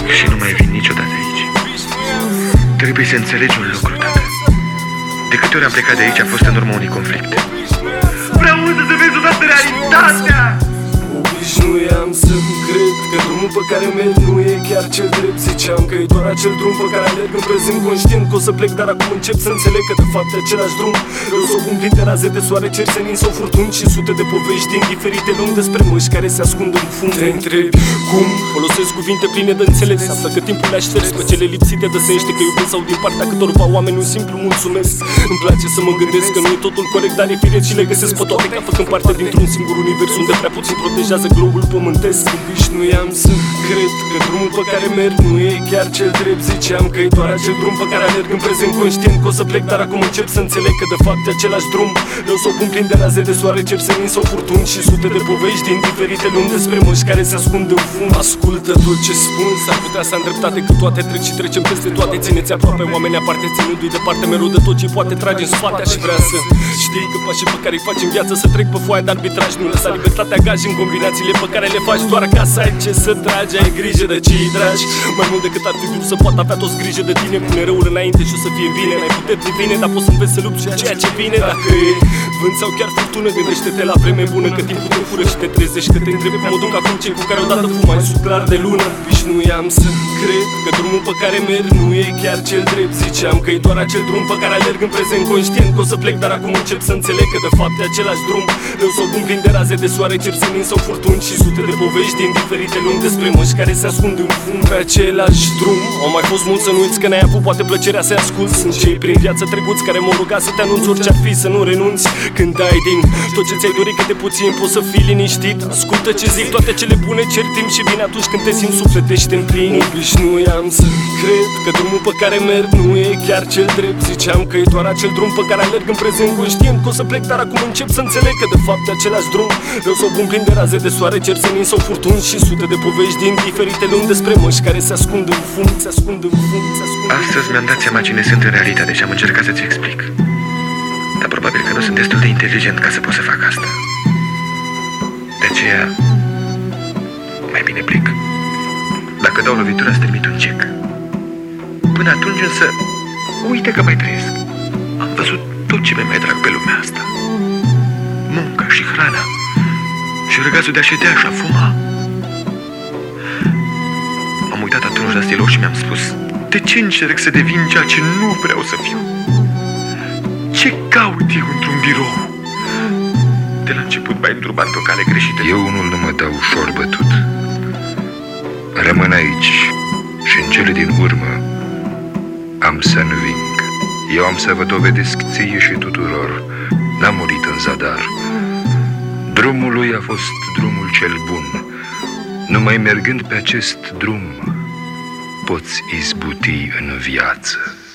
și nu mai vin niciodată aici. Trebuie să înțelegi un lucru, tată. De câte ori am plecat de aici a fost în urma unui conflict. Vreau să vezi odată realitatea! Obișnuiam să cred că drumul pe care merg nu e chiar cel drept. Ziceam că e doar acel drum pe care alerg în prezent, conștient că o să plec, dar acum încep să înțeleg că de fapt e același drum. Eu s-o pun printre raze de soare, cer senin sau furtuni și sute de povești din diferite lumi despre măști care se ascund în fund. Te întrebi cum folosesc cuvinte pline de înțeles, află că timpul le-aș șters pe cele lipsite de senște, că iubesc sau din partea câtorva oameni un simplu mulțumesc. Îmi place să mă gândesc că nu e totul corect, dar e firesc și le găsesc pe toate ca făcând parte dintr-un singur univers unde prea puțin protejează globul pământesc. Obișnuiam să cred că drumul pe care merg nu e chiar cel drept. Ziceam că e doar acel drum pe care alerg în prezent, conștient că o să plec, dar acum încep să înțeleg că de fapt e același drum. Eu s-o pun plin de raze de soare, cer senin sau furtuni și sute de povești din diferite lumi despre măști care se ascund în fund. Ascultă tot ce spun, s-ar putea să am dreptate, că toate trec și trecem peste toate. Țineți aproape oameni aparte, ținându-i departe mereu de tot ce poate trage în spate. Aș vrea să știi că pașii pe care îi faci în viață să trec pe foaia de arbitraj. Nu lăsa libertatea gaj în combinațiile pe care le faci doar ca să ai ce să tragi. Ai grijă de cei dragi, mai mult decât ar fi vrut să poată avea toți grijă de tine. Pune răul înainte și o să fie bine. N-ai puteri divine, dar poți să înveți să lupți ceea ce vine. Dacă e vânt sau chiar furtună, gândește-te la vreme bună, că timpul te fură și te trezești, că te întrebi cum o duc acum cei cu care odată fumai sub clar de lună. Obișnuiam să cred că drumul pe care merg nu e chiar cel drept. Ziceam că e doar acel drum pe care alerg în prezent, conștient că o să plec, dar acum încep să înțeleg că de fapt e același drum. Eu s-o pun plin de raze de soare, cer senin sau furtuni și sute de povești din diferite lumi despre măști care se ascund în fund. Pe același drum au mai fost mulți, să nu uiți că n-ai avut poate plăcerea să-i asculți. Sunt cei prin viață trecuți care m-au rugat să te anunț orice-ar fi, să nu renunți. Când ai din tot ce ți-ai dorit câte puțin, poți să fii liniștit. Ascultă ce zic, toate cele bune cer timp și bine atunci când te simți sufletește în plin. Obișnuiam să cred că drumul pe care merg nu e chiar cel drept. Ziceam că e doar acel drum pe care alerg în prezent, conștient că o să plec, dar acum încep să înțeleg că de fapt e același drum. Eu s-o pun plin de raze de soare, cer senin sau furtuni și sute de povești din diferite lumi despre măști care se ascund în fund, se ascund în fund, se ascund. Astăzi mi-am dat seama cine sunt în realitate și am încercat să-ți explic. Dar probabil că nu sunt destul de inteligent ca să pot să fac asta. De aceea, mai bine plec. Dacă dau lovitura, îți trimit un cec. Până atunci însă, uite că mai trăiesc. Am văzut tot ce mi-e mai drag pe lumea asta. Munca și hrana și răgazul de a ședea și a fuma. M-am uitat atunci la stilou și mi-am spus: de ce încerc să devin ceea ce nu vreau să fiu? Ce caut eu într-un birou? De la început m-ai îndrumat pe o cale greșită. Eu unul nu mă dau ușor bătut. Rămân aici și în cele din urmă am să înving. Eu am să vă dovedesc ție și tuturor, n-am murit în zadar. Drumul lui a fost drumul cel bun. Numai mergând pe acest drum poți izbuti în viață.